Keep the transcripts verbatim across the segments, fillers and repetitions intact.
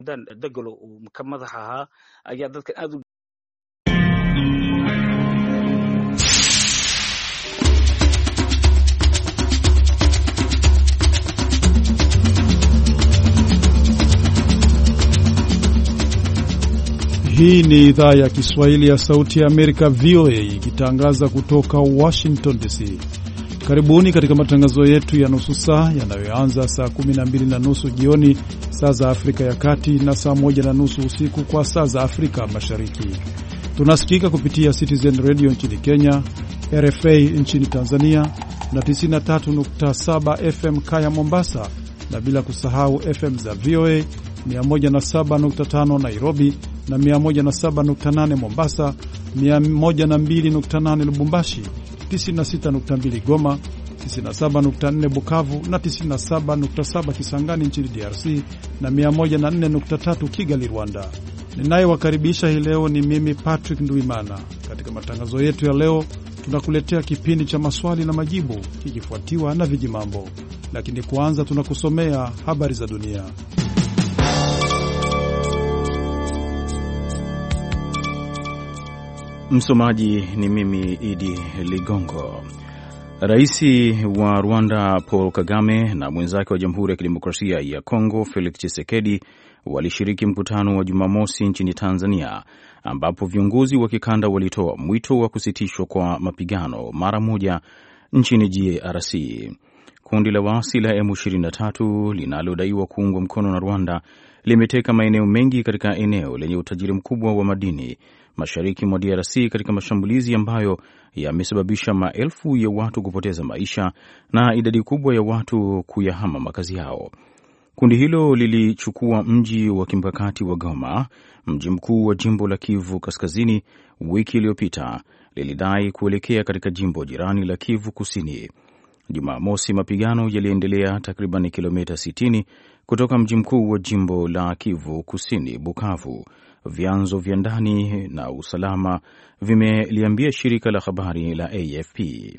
dagalo uu ka madax ahaa ayaa dadkan aad u Hii ni idhaa ya Kiswahili ya Sauti ya Amerika V O A ikitangaza kutoka Washington D C. Karibuni katika matangazo yetu ya nusu saa yanayoanza saa kumi na mbili na nusu jioni saa za Afrika ya Kati na saa moja na nusu usiku kwa saa za Afrika Mashariki. Tunasikika kupitia Citizen Radio nchini Kenya, R F A nchini Tanzania na tisini na tatu nukta saba F M Kaya Mombasa, na bila kusahau F M za V O A mia moja na saba nukta tano Nairobi na mia moja na saba nukta nane Mombasa, mia moja na mbili nukta nane Lubumbashi, tisini na sita nukta mbili Goma, tisini na saba nukta nne Bukavu na tisini na saba nukta saba Kisangani nchini D R C na mia moja na nne nukta tatu Kigali, Rwanda. Ninayewakaribisha hii leo ni mimi Patrick Nduimana. Katika matangazo yetu ya leo tunakuletea kipindi cha maswali na majibu kikifuatiwa na vijimambo. Lakini kwanza tunakusomea habari za dunia. Msomaji ni mimi Idi Ligongo. Raisi wa Rwanda Paul Kagame na mwenzake wa Jamhuri ya Kidemokrasia ya Kongo Felix Tshisekedi walishiriki mkutano wa Jumamosi nchini Tanzania, ambapo viongozi wa kikanda walitoa mwito wa kusitishwa kwa mapigano mara moja nchini D R C. Kundi la waasi la M ishirini na tatu linalodaiwa kuungwa mkono na Rwanda limeteka maeneo mengi katika eneo lenye utajiri mkubwa wa madini mashariki mwa D R C katika mashambulizi ambayo yamesababisha maelfu ya watu kupoteza maisha na idadi kubwa ya watu kuyahama makazi yao. Kundi hilo lilichukua mji wa kimkakati wa Goma, mji mkuu wa jimbo la Kivu Kaskazini, wiki iliyopita. Lilidai kuelekea katika jimbo jirani la Kivu Kusini. Jumamosi, mapigano yaliendelea takriban kilomita sitini kutoka mji mkuu wa jimbo la Kivu Kusini, Bukavu. Vyanzo vya ndani na usalama vimeliambia shirika la habari la A F P.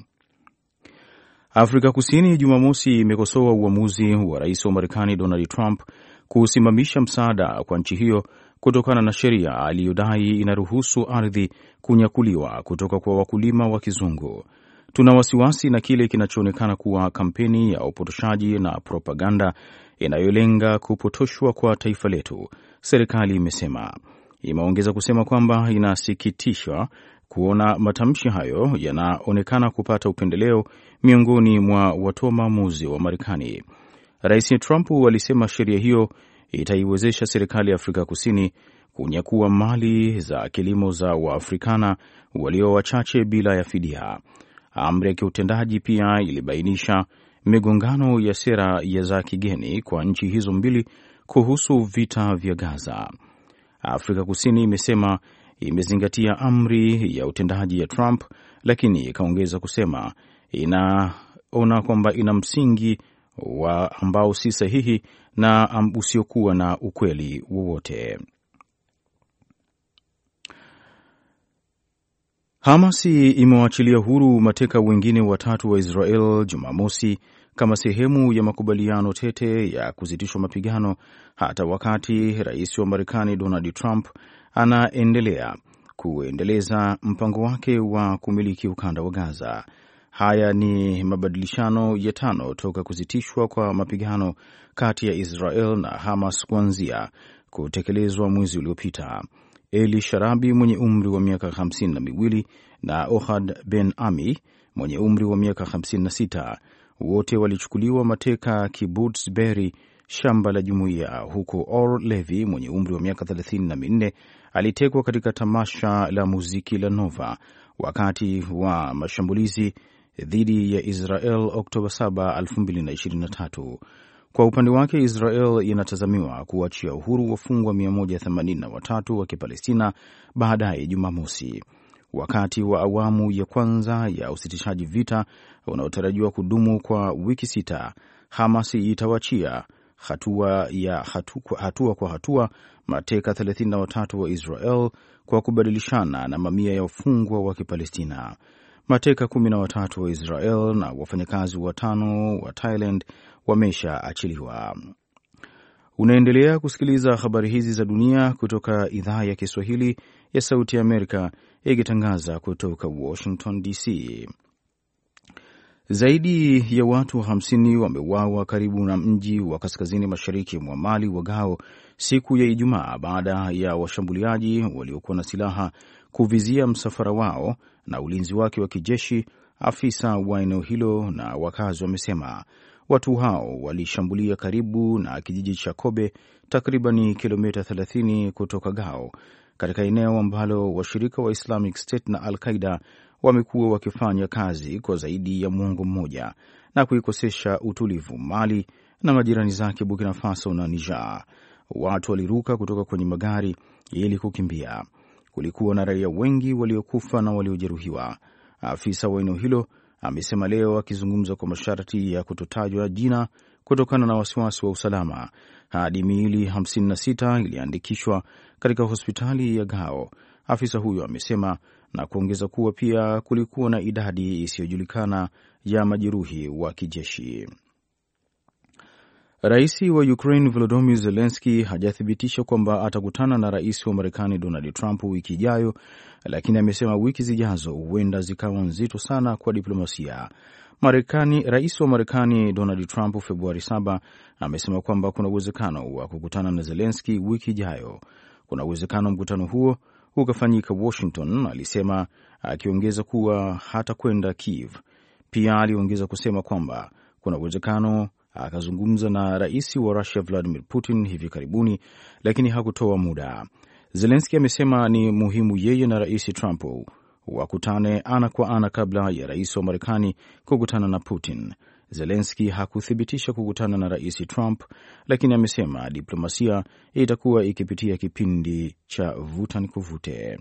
Afrika Kusini Jumamosi imekosoa uamuzi wa rais wa Marekani Donald Trump kusimamisha msaada kwa nchi hiyo kutokana na sheria aliyodai inaruhusu ardhi kunyakuliwa kutoka kwa wakulima wa kizungu. Tuna wasiwasi na kile kinachoonekana kuwa kampeni ya upotoshaji na propaganda inayolenga kupotoshwa kwa taifa letu, serikali imesema. Imeongeza kusema kwamba inasikitishwa kuona matamshi hayo yanaonekana kupata upendeleo miongoni mwa watoa maamuzi wa Marekani. Rais Trump alisema sheria hiyo itaiwezesha serikali ya Afrika Kusini kunyakua mali za kilimo za Waafrikana walio wachache bila ya fidia. Amri ya kiutendaji pia ilibainisha migongano ya sera ya za kigeni kwa nchi hizo mbili kuhusu vita vya Gaza. Afrika Kusini imesema imezingatia amri ya utendaji ya Trump, lakini ikaongeza kusema inaona kwamba ina msingi wa ambao si sahihi na usiokuwa na ukweli wowote. Hamas imewaachilia huru mateka wengine watatu wa Israel Jumamosi kama sehemu ya makubaliano tete ya kusitishwa mapigano, hata wakati rais wa Marekani Donald Trump anaendelea kuendeleza mpango wake wa kumiliki ukanda wa Gaza. Haya ni mabadilishano ya tano toka kusitishwa kwa mapigano kati ya Israel na Hamas kuanzia kutekelezwa mwezi uliopita. Eli Sharabi mwenye umri wa miaka hamsini na miwili na Ohad Ben Ami mwenye umri wa miaka hamsini na sita wote walichukuliwa mateka Kibbutz Be'eri, shamba la jumuiya, huko Or Levi mwenye umri wa miaka thelathini na minne alitekwa katika tamasha la muziki la Nova wakati wa mashambulizi dhidi ya Israel Oktoba saba, elfu mbili na ishirini na tatu. Kwa upande wake, Israel inatazamiwa kuachia uhuru wafungwa mia moja themanini na watatu wa Kipalestina baadaye Jumamosi. Wakati wa awamu ya kwanza ya usitishaji vita unaotarajiwa kudumu kwa wiki sita, Hamas itawachia hatua ya hatu, hatua kwa hatua mateka thelathini na watatu wa Israel kwa kubadilishana na mamia ya wafungwa wa Kipalestina. Mateka kumi na watatu wa Israel na wafanyakazi watano wa Thailand wameshaachiliwa. Unaendelea kusikiliza habari hizi za dunia kutoka idhaa ya Kiswahili ya Sauti ya Amerika ikitangaza kutoka Washington D C. Zaidi ya watu hamsini wameuawa karibu na mji wa kaskazini mashariki mwa Mali wa Gao siku ya Ijumaa baada ya washambuliaji waliokuwa na silaha kuvizia msafara wao na ulinzi wake wa kijeshi, afisa wa eneo hilo na wakazi wamesema. Watu hao walishambulia karibu na kijiji cha Kobe, takriban kilomita thelathini kutoka Gao, katika eneo ambalo washirika wa Islamic State na Al-Qaeda wamekuwa wakifanya kazi kwa zaidi ya mwongo mmoja na kuikosesha utulivu Mali na majirani zake Burkina Faso na Niger. Watu waliruka kutoka kwenye magari ili kukimbia. Kulikuwa na raia wengi waliokufa na waliojeruhiwa. Afisa wa eneo hilo amesema leo, akizungumza kwa masharti ya kutotajwa jina kutokana na wasiwasi wa usalama. Hadi miili hamsini na sita iliandikishwa katika hospitali ya Gao, afisa huyo amesema, na kuongeza kuwa pia kulikuwa na idadi isiyojulikana ya majeruhi wa kijeshi. Rais wa Ukraine Volodymyr Zelensky hajathibitisha kwamba atakutana na rais wa Marekani Donald Trump wiki ijayo, lakini amesema wiki zijazo huenda zikawa nzito sana kwa diplomasia. Marekani, rais wa Marekani Donald Trump Februari saba amesema kwamba kuna uwezekano wa kukutana na Zelensky wiki ijayo. Kuna uwezekano mkutano huo ukafanyika Washington, alisema, akiongeza kuwa hata kwenda Kiev. Pia aliongeza kusema kwamba kuna uwezekano akazungumza na rais wa Russia Vladimir Putin hivi karibuni, lakini hakutoa muda. Zelensky amesema ni muhimu yeye na rais Trump wakutane ana kwa ana kabla ya rais wa Marekani kukutana na Putin. Zelensky hakuthibitisha kukutana na rais Trump, lakini amesema diplomasia itakuwa ikipitia kipindi cha vuta ni kuvute.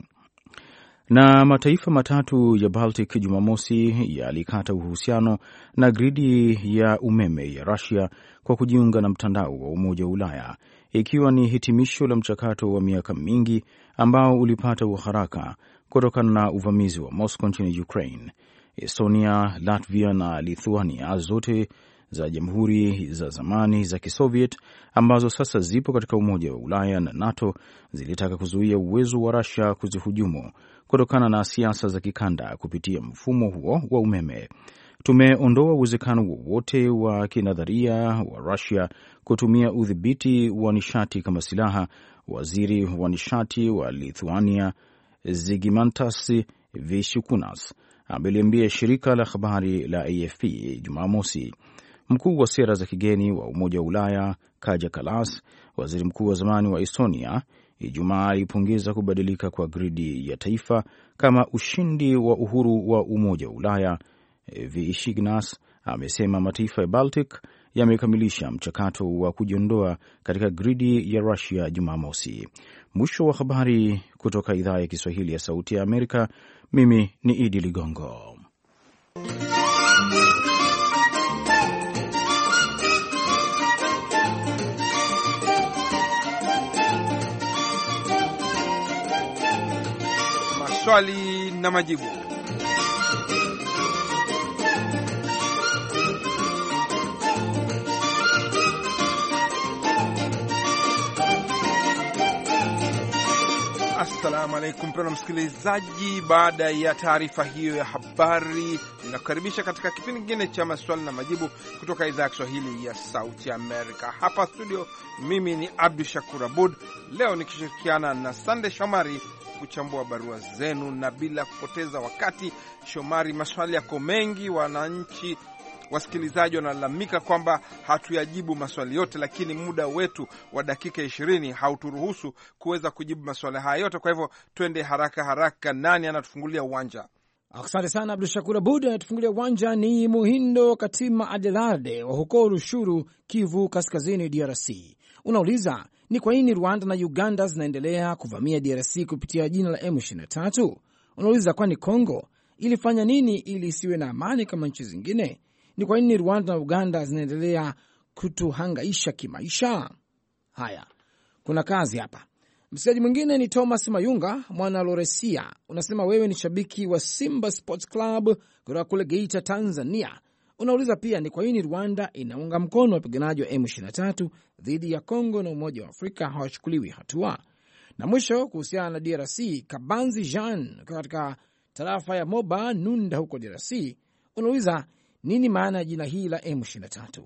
Na mataifa matatu ya Baltic Jumamosi yalikata uhusiano na gridi ya umeme ya Russia kwa kujiunga na mtandao wa Umoja wa Ulaya, ikiwa ni hitimisho la mchakato wa miaka mingi ambao ulipata uharaka kutokana na uvamizi wa Moscow nchini Ukraine. Estonia, Latvia na Lithuania, zote za jamhuri za zamani za Kisoviet ambazo sasa zipo katika Umoja wa Ulaya na NATO, zilitaka kuzuia uwezo wa Russia kuzihujumu kutokana na siasa za kikanda kupitia mfumo huo wa umeme. Tumeondoa uwezekano wowote wa kinadharia wa Russia kutumia udhibiti wa nishati kama silaha, waziri wa nishati wa Lithuania Zigmantas Vishukunas ameliambia shirika la habari la A F P Jumamosi. Mkuu wa sera za kigeni wa Umoja wa Ulaya Kaja Kallas, waziri mkuu wa zamani wa Estonia, Ijumaa alipongeza kubadilika kwa gridi ya taifa kama ushindi wa uhuru wa Umoja wa Ulaya. Vishukunas amesema mataifa ya Baltic yamekamilisha mchakato wa kujiondoa katika gridi ya Russia Jumamosi. Mwisho wa habari kutoka idhaa ya Kiswahili ya Sauti ya Amerika. Mimi ni Idi Ligongo. Maswali na majibu. Assalamu alaikum mpendwa msikilizaji, baada ya taarifa hiyo ya habari, ninakukaribisha katika kipindi kingine cha maswali na majibu kutoka idhaa ya Kiswahili ya Sauti ya Amerika. Hapa studio, mimi ni Abdu Shakur Abud, leo nikishirikiana na Sande Shomari kuchambua barua zenu, na bila kupoteza wakati, Shomari, maswali yako mengi. Wananchi wasikilizaji wanalalamika kwamba hatuyajibu maswali yote, lakini muda wetu wa dakika ishirini hauturuhusu kuweza kujibu maswali haya yote. Kwa hivyo twende haraka haraka. Nani anatufungulia uwanja? Asante sana Abdul Shakur Abud. Anatufungulia uwanja ni Muhindo Katima Adelade wa huko Rushuru, Kivu Kaskazini, D R C. Unauliza, ni kwa nini Rwanda na Uganda zinaendelea kuvamia D R C kupitia jina la M ishirini na tatu? Unauliza, kwani Kongo ilifanya nini ili isiwe na amani kama nchi zingine? Ni kwa nini Rwanda na Uganda zinaendelea kutuhangaisha kimaisha? Haya, kuna kazi hapa. Msikilizaji mwingine ni Thomas Mayunga mwana Loresia. Unasema wewe ni shabiki wa Simba Sports Club kutoka kule Geita, Tanzania. Unauliza pia ni kwa nini Rwanda inaunga mkono wapiganaji wa M ishirini na tatu dhidi ya Kongo na Umoja wa Afrika hawachukuliwi hatua. Na mwisho kuhusiana na D R C, Kabanzi Jean katika tarafa ya Moba Nunda huko D R C unauliza nini maana ya jina hili la M ishirini na tatu.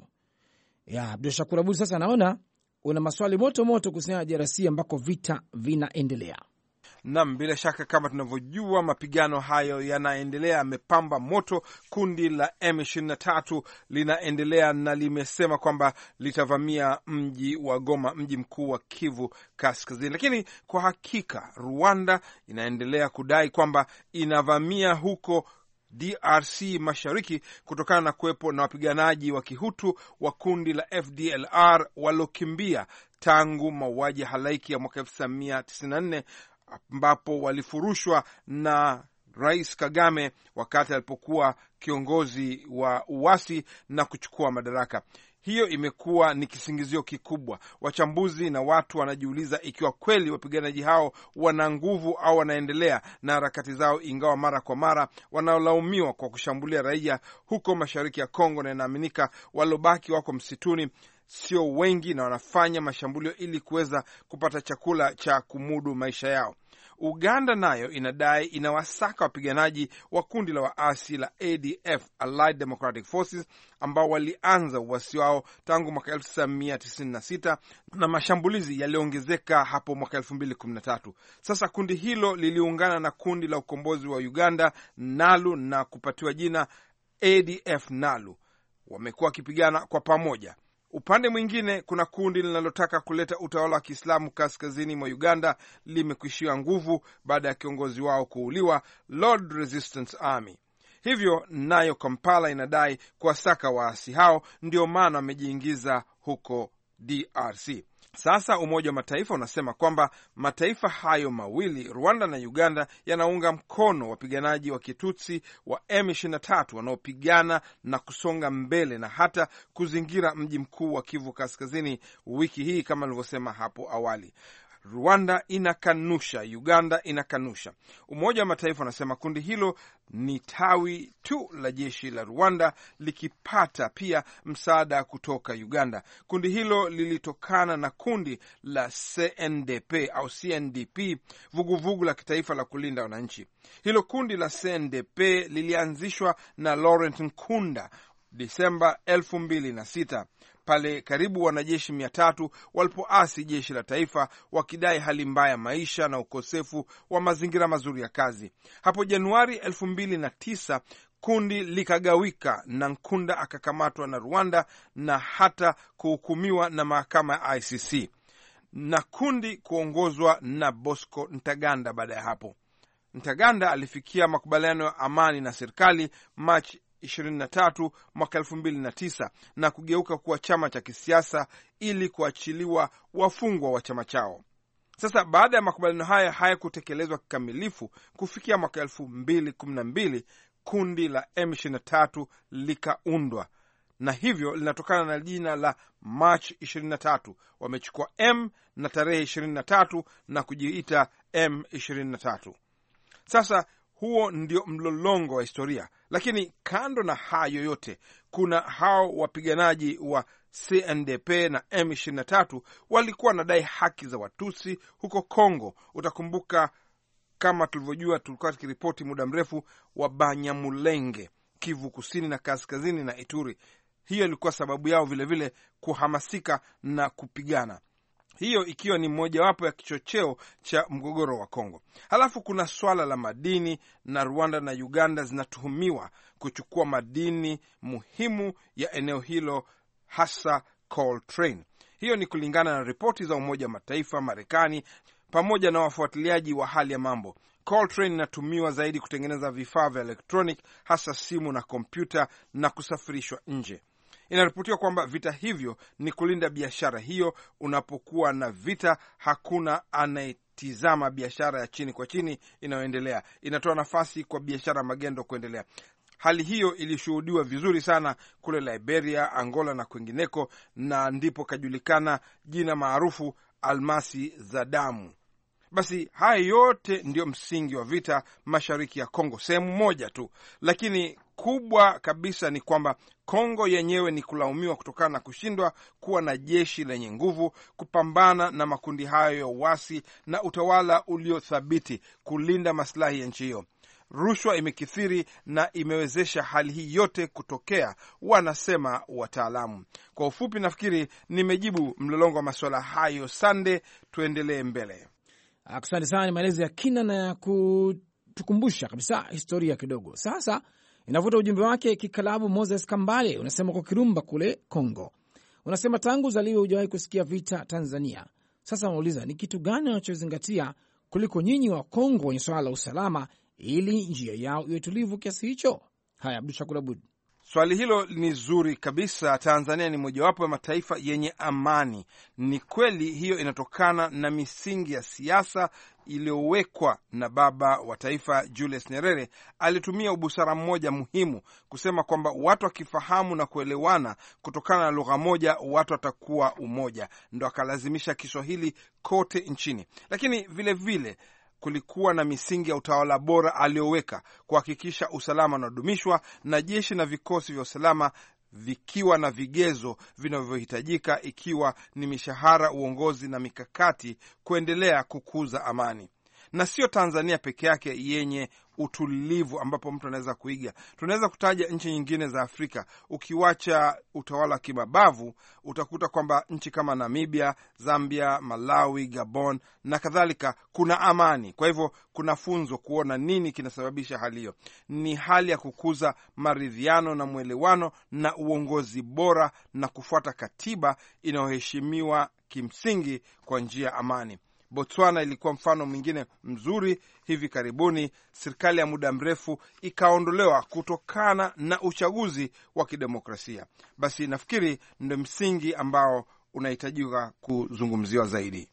Ya Abdul Shakur Abud, sasa naona una maswali moto moto kuhusiana na D R C ambako vita vinaendelea. Naam, bila shaka kama tunavyojua mapigano hayo yanaendelea, yamepamba moto. Kundi la M ishirini na tatu linaendelea na limesema kwamba litavamia mji wa Goma, mji mkuu wa Kivu Kaskazini. Lakini kwa hakika Rwanda inaendelea kudai kwamba inavamia huko D R C mashariki kutokana na kuwepo na wapiganaji wa Kihutu wa kundi la F D L R walokimbia tangu mauaji halaiki ya mwaka elfu tisa mia tisini na nne ambapo walifurushwa na Rais Kagame wakati alipokuwa kiongozi wa uasi na kuchukua madaraka. Hiyo imekuwa ni kisingizio kikubwa. Wachambuzi na watu wanajiuliza ikiwa kweli wapiganaji hao wana nguvu au wanaendelea na harakati zao, ingawa mara kwa mara wanaolaumiwa kwa kushambulia raia huko mashariki ya Kongo, na inaaminika walobaki wako msituni sio wengi na wanafanya mashambulio ili kuweza kupata chakula cha kumudu maisha yao. Uganda nayo inadai inawasaka wapiganaji wa kundi la waasi la A D F, Allied Democratic Forces, ambao walianza uasi wao tangu mwaka elfu tisa mia tisini na sita na mashambulizi yaliongezeka hapo mwaka elfu mbili kumi na tatu. Sasa kundi hilo liliungana na kundi la ukombozi wa Uganda NALU na kupatiwa jina A D F NALU. Wamekuwa wakipigana kwa pamoja. Upande mwingine kuna kundi linalotaka kuleta utawala wa Kiislamu kaskazini mwa Uganda, limekwishiwa nguvu baada ya kiongozi wao kuuliwa, Lord Resistance Army. Hivyo nayo Kampala inadai kuwasaka waasi hao, ndio maana wamejiingiza huko D R C. Sasa Umoja wa Mataifa unasema kwamba mataifa hayo mawili, Rwanda na Uganda, yanaunga mkono wapiganaji wa Kitutsi wa M ishirini na tatu wanaopigana na kusonga mbele na hata kuzingira mji mkuu wa Kivu Kaskazini wiki hii kama nilivyosema hapo awali. Rwanda inakanusha, Uganda inakanusha. Umoja wa Mataifa unasema kundi hilo ni tawi tu la jeshi la Rwanda likipata pia msaada kutoka Uganda. Kundi hilo lilitokana na kundi la C N D P au C N D P, vuguvugu la kitaifa la kulinda wananchi. Hilo kundi la C N D P lilianzishwa na Laurent Nkunda Disemba elfu mbili na sita pale karibu wanajeshi mia tatu walipoasi jeshi la taifa wakidai hali mbaya maisha na ukosefu wa mazingira mazuri ya kazi. Hapo Januari elfu mbili na tisa kundi likagawika na Nkunda akakamatwa na Rwanda na hata kuhukumiwa na mahakama ya I C C na kundi kuongozwa na Bosco Ntaganda. Baada ya hapo Ntaganda alifikia makubaliano ya amani na serikali Machi ishirini na tatu mwaka elfu mbili na tisa na kugeuka kuwa chama cha kisiasa ili kuachiliwa wafungwa wa chama chao. Sasa baada ya makubaliano haya hayakutekelezwa kikamilifu, kufikia mwaka elfu mbili kumi na mbili kundi la M ishirini na tatu likaundwa, na hivyo linatokana na jina la March ishirini na tatu. Wamechukua M na tarehe ishirini na tatu na kujiita M ishirini na tatu. Sasa huo ndio mlolongo wa historia. Lakini kando na hayo yote, kuna hao wapiganaji wa C N D P na M ishirini na tatu walikuwa wanadai haki za Watusi huko Kongo. Utakumbuka kama tulivyojua, tulikuwa tukiripoti muda mrefu wa Banyamulenge, Kivu Kusini na Kaskazini na Ituri. Hiyo ilikuwa sababu yao vilevile vile kuhamasika na kupigana, hiyo ikiwa ni mojawapo ya kichocheo cha mgogoro wa Kongo. Halafu kuna swala la madini, na Rwanda na Uganda zinatuhumiwa kuchukua madini muhimu ya eneo hilo, hasa Coltrane. Hiyo ni kulingana na ripoti za Umoja wa Mataifa, Marekani pamoja na wafuatiliaji wa hali ya mambo. Coltrane inatumiwa zaidi kutengeneza vifaa vya electronic, hasa simu na kompyuta, na kusafirishwa nje. Inaripotiwa kwamba vita hivyo ni kulinda biashara hiyo. Unapokuwa na vita, hakuna anayetizama biashara ya chini kwa chini inayoendelea. Inatoa nafasi kwa biashara magendo kuendelea. Hali hiyo ilishuhudiwa vizuri sana kule Liberia, Angola na kwingineko, na ndipo kajulikana jina maarufu almasi za damu. Basi haya yote ndio msingi wa vita mashariki ya Kongo, sehemu moja tu. Lakini kubwa kabisa ni kwamba Kongo yenyewe ni kulaumiwa kutokana na kushindwa kuwa na jeshi lenye nguvu kupambana na makundi hayo ya uasi na utawala uliothabiti kulinda maslahi ya nchi hiyo. Rushwa imekithiri na imewezesha hali hii yote kutokea, wanasema wataalamu. Kwa ufupi, nafikiri nimejibu mlolongo wa masuala hayo. Sande, tuendelee mbele. Asante sana, ni maelezo ya kina na ya kutukumbusha kabisa historia kidogo. Sasa inavuta ujumbe wake kikalabu. Moses Kambale unasema kwa Kirumba kule Kongo, unasema tangu uzaliwe hujawahi kusikia vita Tanzania. Sasa unauliza ni kitu gani wanachozingatia kuliko nyinyi wa Kongo wenye swala la usalama ili njia yao iwe tulivu kiasi hicho? Haya, Abdul Shakur Abud. Swali hilo ni zuri kabisa. Tanzania ni mojawapo ya mataifa yenye amani. Ni kweli hiyo inatokana na misingi ya siasa iliyowekwa na baba wa taifa Julius Nyerere. Alitumia ubusara mmoja muhimu kusema kwamba watu wakifahamu na kuelewana kutokana na lugha moja, watu watakuwa umoja. Ndo akalazimisha Kiswahili kote nchini, lakini vile vile kulikuwa na misingi ya utawala bora aliyoweka kuhakikisha usalama unadumishwa na jeshi na vikosi vya usalama vikiwa na vigezo vinavyohitajika, ikiwa ni mishahara, uongozi na mikakati kuendelea kukuza amani. Na sio Tanzania peke yake yenye utulivu ambapo mtu anaweza kuiga. Tunaweza kutaja nchi nyingine za Afrika. Ukiwacha utawala wa kimabavu, utakuta kwamba nchi kama Namibia, Zambia, Malawi, Gabon na kadhalika kuna amani. Kwa hivyo kuna funzo kuona nini kinasababisha hali hiyo. Ni hali ya kukuza maridhiano na mwelewano na uongozi bora na kufuata katiba inayoheshimiwa kimsingi kwa njia ya amani. Botswana ilikuwa mfano mwingine mzuri. Hivi karibuni serikali ya muda mrefu ikaondolewa kutokana na uchaguzi wa kidemokrasia. Basi nafikiri ndio msingi ambao unahitajika kuzungumziwa zaidi.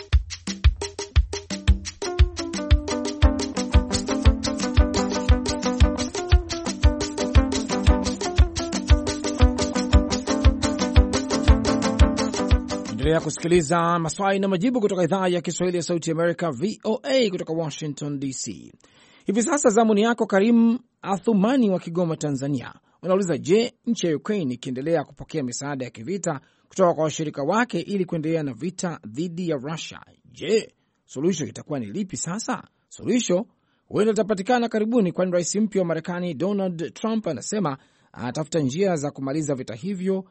Endelea kusikiliza maswali na majibu kutoka idhaa ya Kiswahili ya Sauti ya Amerika, V O A, kutoka Washington D C. Hivi sasa zamuni yako Karim Athumani wa Kigoma, Tanzania. Unauliza, je, nchi ya Ukraine ikiendelea kupokea misaada ya kivita kutoka kwa washirika wake ili kuendelea na vita dhidi ya Russia, je, suluhisho itakuwa ni lipi sasa? Suluhisho huenda litapatikana karibuni, kwani rais mpya wa Marekani Donald Trump anasema anatafuta njia za kumaliza vita hivyo.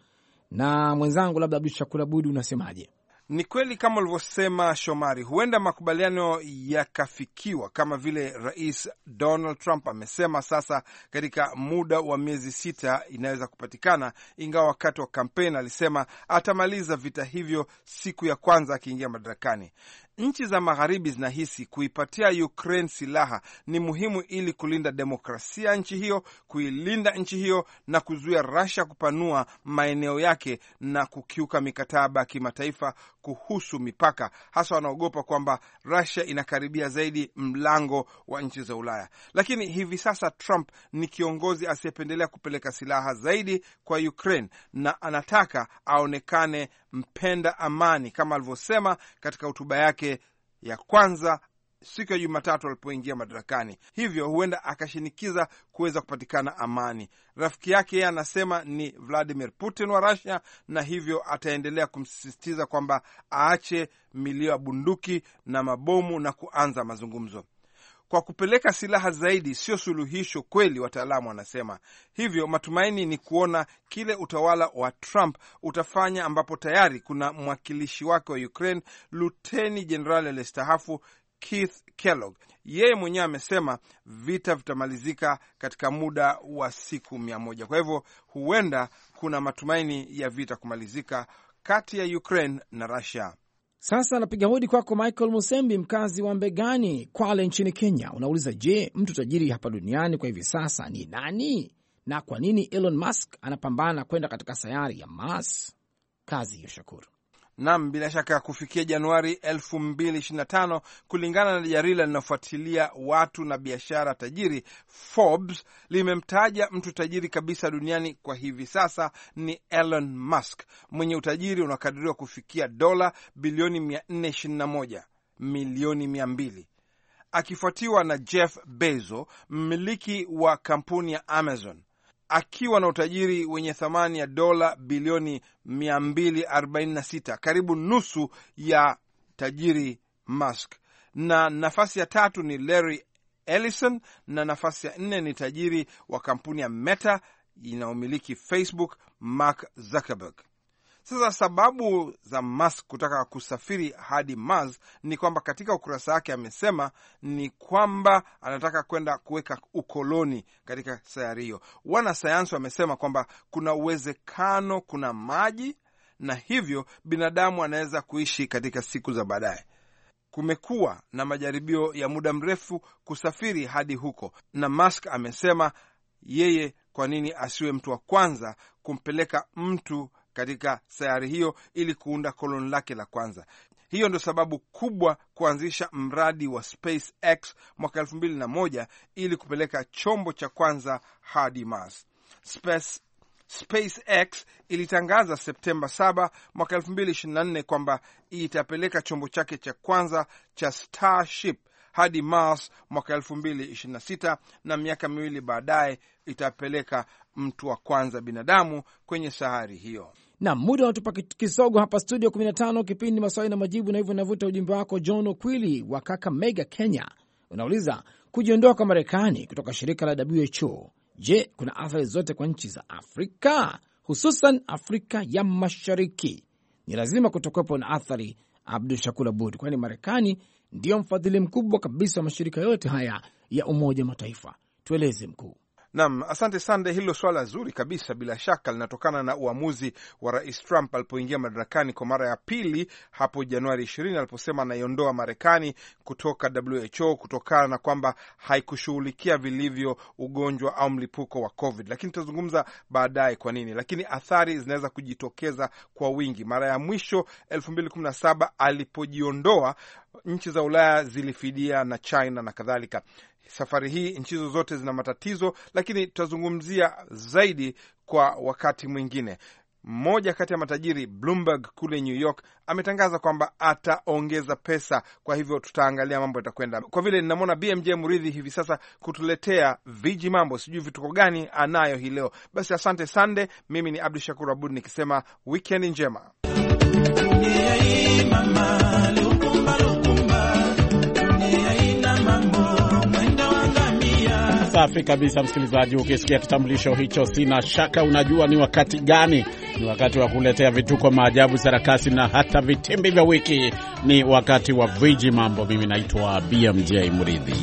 Na mwenzangu labda Abdul Shakur Abud, unasemaje? Ni kweli kama ulivyosema Shomari, huenda makubaliano yakafikiwa kama vile Rais Donald Trump amesema sasa katika muda wa miezi sita inaweza kupatikana, ingawa wakati wa kampeni alisema atamaliza vita hivyo siku ya kwanza akiingia madarakani. Nchi za magharibi zinahisi kuipatia Ukraine silaha ni muhimu ili kulinda demokrasia nchi hiyo, kuilinda nchi hiyo na kuzuia Russia kupanua maeneo yake na kukiuka mikataba ya kimataifa kuhusu mipaka. Hasa wanaogopa kwamba Russia inakaribia zaidi mlango wa nchi za Ulaya. Lakini hivi sasa Trump ni kiongozi asiyependelea kupeleka silaha zaidi kwa Ukraine na anataka aonekane mpenda amani kama alivyosema katika hotuba yake ya kwanza siku ya Jumatatu alipoingia madarakani. Hivyo huenda akashinikiza kuweza kupatikana amani. Rafiki yake yeye anasema ni Vladimir Putin wa Russia, na hivyo ataendelea kumsisitiza kwamba aache milio ya bunduki na mabomu na kuanza mazungumzo. Kwa kupeleka silaha zaidi sio suluhisho kweli, wataalamu wanasema. Hivyo matumaini ni kuona kile utawala wa Trump utafanya, ambapo tayari kuna mwakilishi wake wa Ukraine, Luteni Jenerali aliyestaafu Keith Kellogg. Yeye mwenyewe amesema vita vitamalizika katika muda wa siku mia moja. Kwa hivyo huenda kuna matumaini ya vita kumalizika kati ya Ukraine na Russia. Sasa napiga hodi kwako Michael Musembi, mkazi wa Mbegani, Kwale nchini Kenya. Unauliza, je, mtu tajiri hapa duniani kwa hivi sasa ni nani na kwa nini Elon Musk anapambana kwenda katika sayari ya Mars? Kazi ya Shakuru. Naam, bila shaka kufikia Januari elfu mbili ishirini na tano, kulingana na jarida linafuatilia watu na biashara tajiri Forbes, limemtaja mtu tajiri kabisa duniani kwa hivi sasa ni Elon Musk, mwenye utajiri unakadiriwa kufikia dola bilioni mia nne ishirini na moja milioni mia mbili. akifuatiwa na Jeff Bezos, mmiliki wa kampuni ya Amazon, akiwa na utajiri wenye thamani ya dola bilioni mia mbili arobaini na sita, karibu nusu ya tajiri Musk. Na nafasi ya tatu ni Larry Ellison, na nafasi ya nne ni tajiri wa kampuni ya Meta inayomiliki Facebook, Mark Zuckerberg. Sasa sababu za Musk kutaka kusafiri hadi Mars ni kwamba katika ukurasa wake amesema ni kwamba anataka kwenda kuweka ukoloni katika sayari hiyo. Wanasayansi wamesema kwamba kuna uwezekano kuna maji na hivyo binadamu anaweza kuishi katika siku za baadaye. Kumekuwa na majaribio ya muda mrefu kusafiri hadi huko, na Musk amesema yeye kwa nini asiwe mtu wa kwanza kumpeleka mtu katika sayari hiyo ili kuunda koloni lake la kwanza. Hiyo ndio sababu kubwa kuanzisha mradi wa SpaceX mwaka elfu mbili na moja ili kupeleka chombo cha kwanza hadi Mars. Space SpaceX ilitangaza Septemba saba mwaka elfu mbili ishirini na nne kwamba itapeleka chombo chake cha kwanza cha Starship hadi Mars mwaka elfu mbili ishirini na sita, na miaka miwili baadaye itapeleka mtu wa kwanza binadamu kwenye sayari hiyo. Na muda unatupa kisogo hapa studio kumi na tano, kipindi maswali na majibu, na hivyo navuta ujumbe wako. John Okwili wa Kakamega, Kenya, unauliza kujiondoa kwa Marekani kutoka shirika la W H O, je, kuna athari zote kwa nchi za Afrika, hususan Afrika ya Mashariki? Ni lazima kutokepo na athari, Abdul Shakur Abud, kwani Marekani ndiyo mfadhili mkubwa kabisa wa mashirika yote haya ya Umoja Mataifa. Tueleze mkuu. Naam, asante Sande, hilo swala zuri kabisa. Bila shaka linatokana na uamuzi wa Rais Trump alipoingia madarakani kwa mara ya pili hapo Januari ishirini, aliposema anaiondoa Marekani kutoka W H O kutokana na kwamba haikushughulikia vilivyo ugonjwa au mlipuko wa COVID. Lakini tutazungumza baadaye kwa nini. Lakini athari zinaweza kujitokeza kwa wingi. Mara ya mwisho elfu mbili kumi na saba alipojiondoa, nchi za Ulaya zilifidia na China na kadhalika. Safari hii nchi hizo zote zina matatizo, lakini tutazungumzia zaidi kwa wakati mwingine. Mmoja kati ya matajiri, Bloomberg kule New York, ametangaza kwamba ataongeza pesa, kwa hivyo tutaangalia mambo yatakwenda. Kwa vile ninamwona B M J Muridhi hivi sasa kutuletea viji mambo, sijui vituko gani anayo hii leo. Basi asante Sande, mimi ni Abdul Shakur Abud nikisema weekend njema. Safi kabisa msikilizaji, ukisikia kitambulisho hicho sina shaka unajua ni wakati gani. Ni wakati wa kuletea vituko, maajabu, sarakasi na hata vitimbi vya wiki. Ni wakati wa viji mambo. Mimi naitwa B M J Muridhi.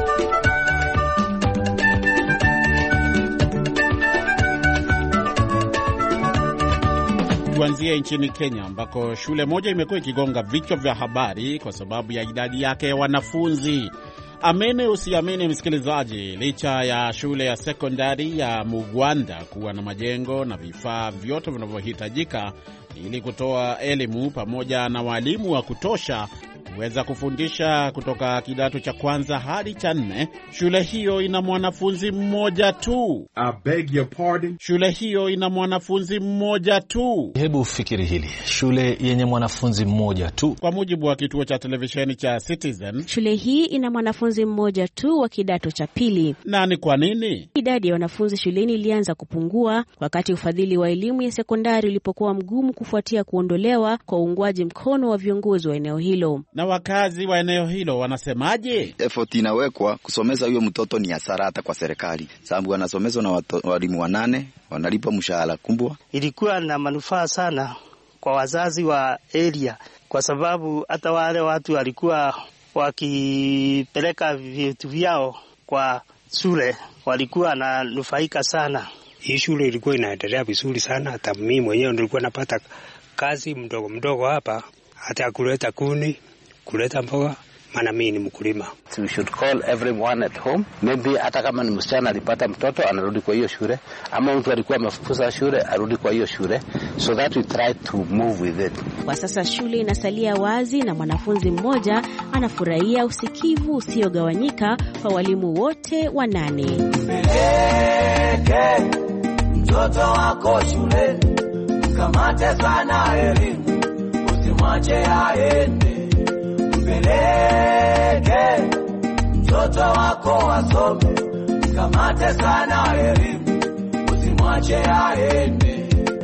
Tuanzie nchini Kenya ambako shule moja imekuwa ikigonga vichwa vya habari kwa sababu ya idadi yake ya wanafunzi. Amene usiamini msikilizaji, licha ya shule ya sekondari ya Mugwanda kuwa na majengo na vifaa vyote vinavyohitajika ili kutoa elimu pamoja na walimu wa kutosha kuweza kufundisha kutoka kidato cha kwanza hadi cha nne, shule hiyo ina mwanafunzi mmoja tu. I beg your pardon? Shule hiyo ina mwanafunzi mmoja tu. Hebu fikiri hili, shule yenye mwanafunzi mmoja tu. Kwa mujibu wa kituo cha televisheni cha Citizen, shule hii ina mwanafunzi mmoja tu wa kidato cha pili. Na ni kwa nini? Idadi ya wanafunzi shuleni ilianza kupungua wakati ufadhili wa elimu ya sekondari ulipokuwa mgumu kufuatia kuondolewa kwa uungwaji mkono wa viongozi wa eneo hilo. Na wakazi wa eneo hilo wanasemaje? Effort inawekwa kusomeza huyo mtoto ni hasara hata kwa serikali, sababu wanasomezwa na walimu wanane, wanalipa mshahara kubwa. Ilikuwa na manufaa sana kwa wazazi wa area, kwa sababu hata wale watu walikuwa wakipeleka vitu vyao kwa shule walikuwa na nufaika sana. Hii shule ilikuwa inaendelea vizuri sana, hata mimi mwenyewe nilikuwa napata kazi mdogo mdogo hapa, hata kuleta kuni, kuleta mboga, maana mimi ni mkulima. We should call everyone at home. Maybe hata kama ni msichana alipata mtoto anarudi kwa hiyo shule, ama mtu alikuwa amefukuza shule arudi kwa hiyo shule, so that we try to move with it. Kwa sasa shule inasalia wazi na mwanafunzi mmoja anafurahia usikivu usiogawanyika kwa walimu wote wanane. Peleke mtoto wako shule, mkamate sana elimu, usimwache aende. Peleke mtoto wako asome, mkamate sana elimu, usimwache aende.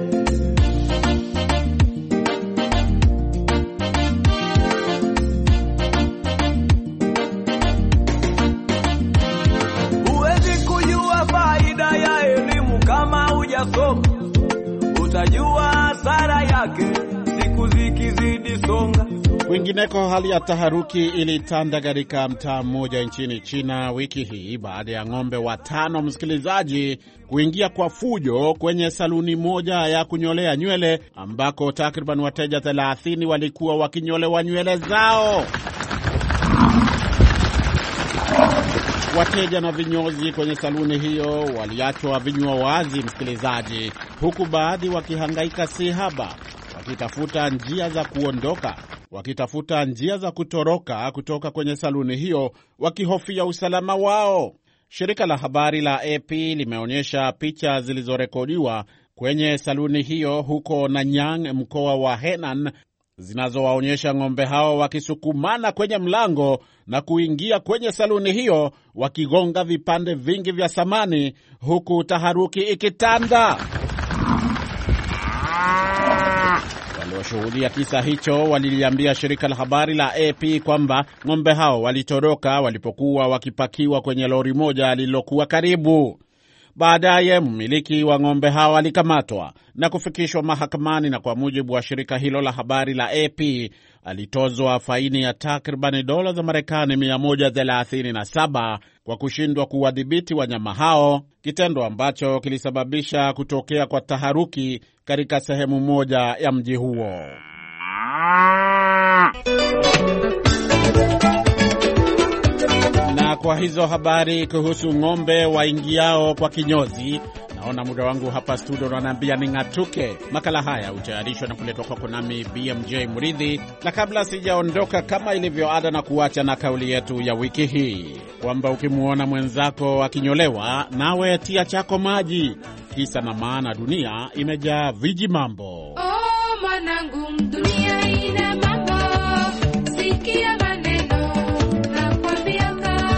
Huwezi kujua faida ya elimu kama hujasoma, utajua hasara yake siku zikizidi songa. Kwingineko, hali ya taharuki ilitanda katika mtaa mmoja nchini China wiki hii baada ya ng'ombe watano, msikilizaji, kuingia kwa fujo kwenye saluni moja ya kunyolea nywele ambako takriban wateja thelathini walikuwa wakinyolewa nywele zao. Wateja na vinyozi kwenye saluni hiyo waliachwa vinywa wazi, msikilizaji, huku baadhi wakihangaika si haba, wakitafuta njia za kuondoka, wakitafuta njia za kutoroka kutoka kwenye saluni hiyo, wakihofia usalama wao. Shirika la habari la A P limeonyesha picha zilizorekodiwa kwenye saluni hiyo huko Nanyang, mkoa wa Henan, zinazowaonyesha ng'ombe hao wakisukumana kwenye mlango na kuingia kwenye saluni hiyo wakigonga vipande vingi vya samani, huku taharuki ikitanda. Walioshuhudia kisa hicho waliliambia shirika la habari la A P kwamba ng'ombe hao walitoroka walipokuwa wakipakiwa kwenye lori moja lililokuwa karibu. Baadaye mmiliki wa ng'ombe hao alikamatwa na kufikishwa mahakamani, na kwa mujibu wa shirika hilo la habari la A P alitozwa faini ya takriban dola za Marekani mia moja thelathini na saba kwa kushindwa kuwadhibiti wanyama hao, kitendo ambacho kilisababisha kutokea kwa taharuki katika sehemu moja ya mji huo. Na kwa hizo habari kuhusu ng'ombe waingiao kwa kinyozi, naona muda wangu hapa studio unaniambia ning'atuke. Makala haya hutayarishwa na kuletwa kwako nami B M J Muridhi, na kabla sijaondoka, kama ilivyo ada, na kuacha na kauli yetu ya wiki hii kwamba ukimuona mwenzako akinyolewa, nawe tia chako maji. Kisa na maana, dunia imejaa viji mambo. Oh, mwanangu, dunia ina mambo. Sikia maneno nakwambia.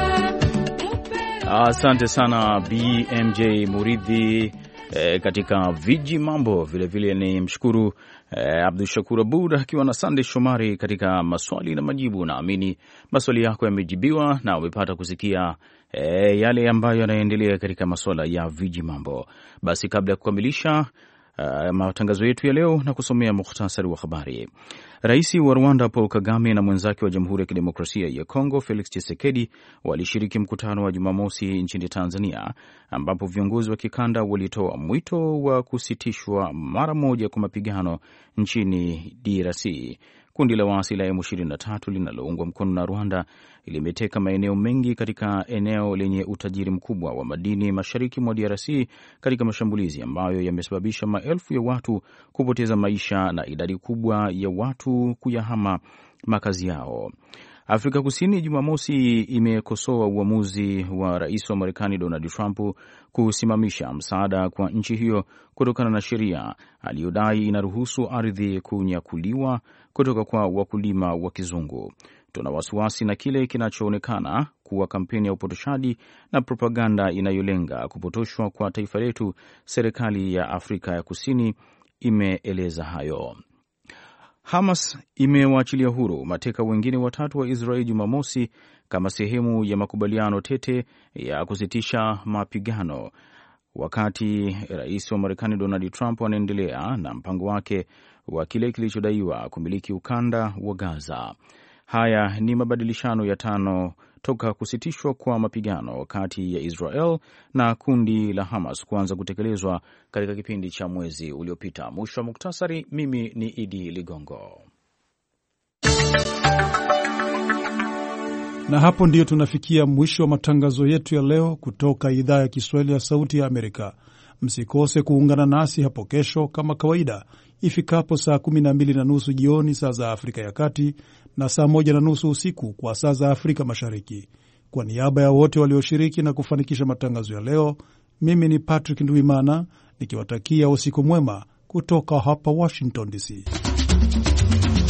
Asante sana B M J Muridhi e, katika viji mambo. Vile vile ni mshukuru e, Abdul Shakur Abud akiwa na Sunday Shomari katika maswali na majibu. Naamini maswali yako yamejibiwa na umepata kusikia e, yale ambayo yanaendelea katika masuala ya viji mambo. Basi kabla ya kukamilisha Uh, matangazo yetu ya leo na kusomea mukhtasari wa habari. Rais wa Rwanda Paul Kagame na mwenzake wa Jamhuri ya Kidemokrasia ya Kongo Felix Tshisekedi walishiriki mkutano wa Jumamosi nchini Tanzania, ambapo viongozi wa kikanda walitoa mwito wa kusitishwa mara moja kwa mapigano nchini D R C. Kundi la waasi la M ishirini na tatu linaloungwa mkono na Rwanda limeteka maeneo mengi katika eneo lenye utajiri mkubwa wa madini mashariki mwa D R C katika mashambulizi ambayo yamesababisha maelfu ya watu kupoteza maisha na idadi kubwa ya watu kuyahama makazi yao. Afrika Kusini Jumamosi imekosoa uamuzi wa rais wa Marekani Donald Trump kusimamisha msaada kwa nchi hiyo kutokana na sheria aliyodai inaruhusu ardhi kunyakuliwa kutoka kwa wakulima wa kizungu. Tuna wasiwasi na kile kinachoonekana kuwa kampeni ya upotoshaji na propaganda inayolenga kupotoshwa kwa taifa letu, serikali ya Afrika ya Kusini imeeleza hayo. Hamas imewaachilia huru mateka wengine watatu wa Israeli Jumamosi kama sehemu ya makubaliano tete ya kusitisha mapigano, wakati rais wa Marekani Donald Trump anaendelea na mpango wake wa kile kilichodaiwa kumiliki ukanda wa Gaza. Haya ni mabadilishano ya tano toka kusitishwa kwa mapigano kati ya Israel na kundi la Hamas kuanza kutekelezwa katika kipindi cha mwezi uliopita. Mwisho wa muktasari. Mimi ni Idi Ligongo. Na hapo ndiyo tunafikia mwisho wa matangazo yetu ya leo kutoka idhaa ya Kiswahili ya Sauti ya Amerika. Msikose kuungana nasi hapo kesho kama kawaida ifikapo saa kumi na mbili na nusu jioni saa za Afrika ya Kati na saa moja na nusu usiku kwa saa za Afrika Mashariki. Kwa niaba ya wote walioshiriki na kufanikisha matangazo ya leo, mimi ni Patrick Ndwimana nikiwatakia usiku mwema kutoka hapa Washington D C.